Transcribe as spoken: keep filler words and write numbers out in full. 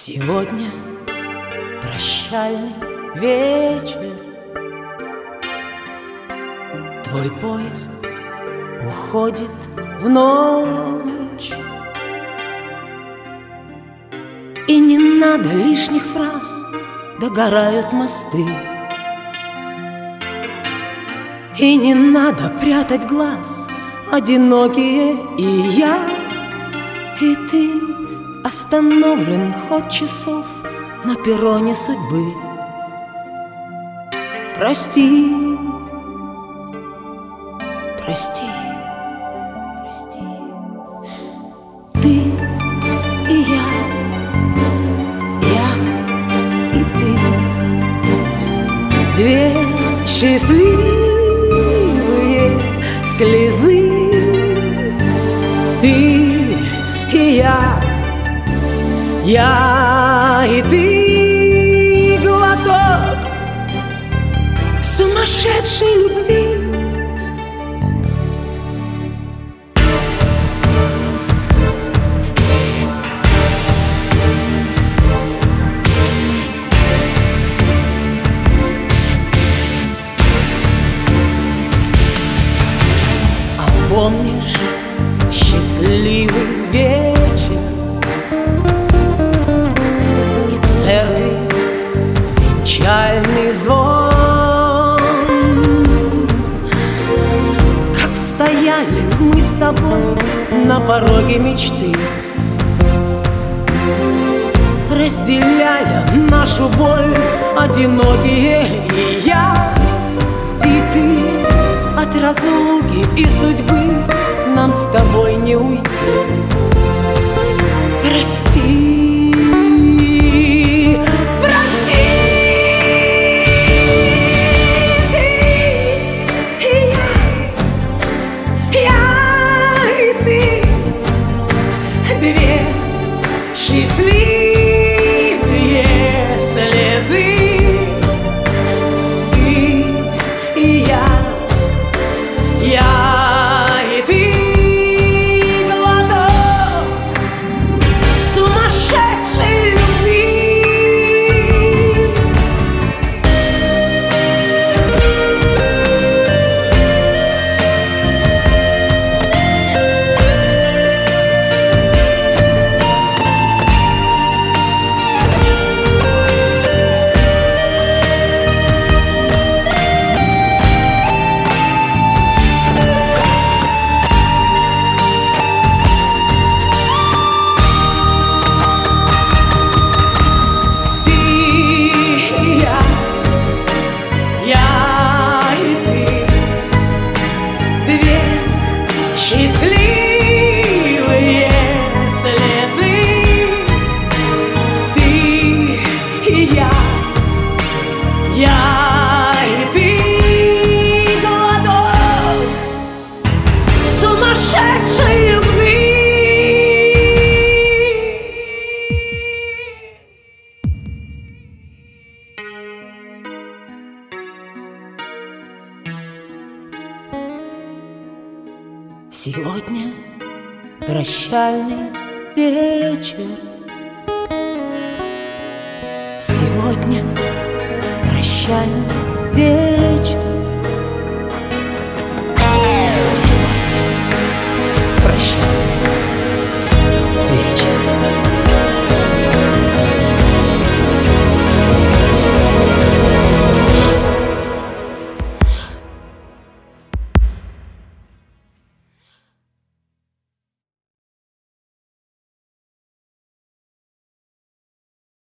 Сегодня прощальный вечер, твой поезд уходит в ночь, и не надо лишних фраз, догорают мосты, и не надо прятать глаз, одинокие и я, и ты. Остановлен ход часов на перроне судьбы. Прости, прости, прости. Ты и я, я и ты, две счастливые слезы. Ты и я, я и ты, глоток сумасшедшей любви. А помнишь счастливый вечер и церкви венчальный звон? Как стояли мы с тобой на пороге мечты, разделяя нашу боль, одинокие и я, и ты. От разлуки и судьбы нам с тобой не уйти. Прости, прости. Ты и я, я и ты, две счастливые слезы. Ты и я, я и ты, глоток сумасшедшей любви. Счастливые слезы. Ты и я, я и ты, глоток сумасшедшей любви. Сегодня прощальный вечер. Сегодня прощальный вечер.